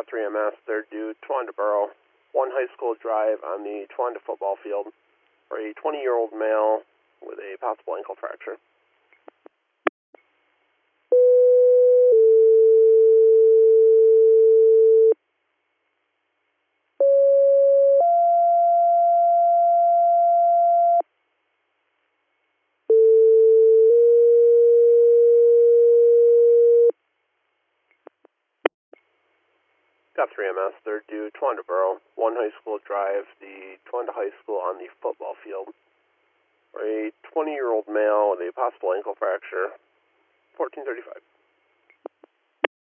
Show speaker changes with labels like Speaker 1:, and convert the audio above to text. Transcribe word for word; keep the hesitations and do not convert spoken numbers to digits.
Speaker 1: three M S, third due, Towanda Borough, one high school drive on the Towanda football field for a twenty-year-old male with a possible ankle fracture. Got three M S, third due, Towanda Borough, one high school drive, the Towanda High School on the football field for a twenty-year-old male with a possible ankle fracture, fourteen thirty-five.